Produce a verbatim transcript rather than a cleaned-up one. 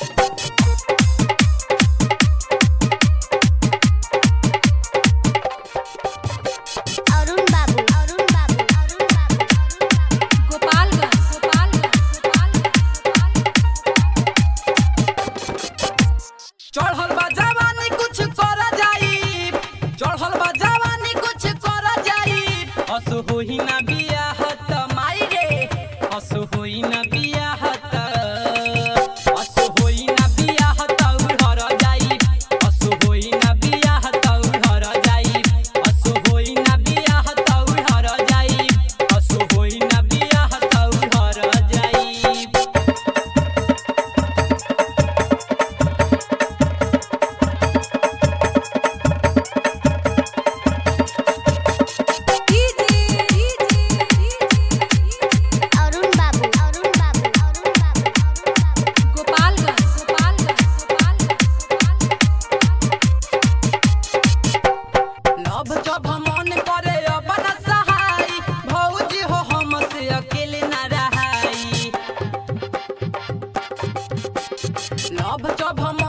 चढ़ल बा जवानी कुछ कर जाई, चढ़ल बा जवानी कुछ कर जाई। हस होई ना बियाह त माई रे, हस होई ना बियाह त, हस होई ना बियाह त उहर जाई, हस होई ना बियाह त उहर जाई, हस होई ना बियाह त उहर जाई, हस होई ना बियाह त उहर जाई। जब मन करे अब न सहाई, भौजी हो हमसे अकेले न रहाई। लव जब हम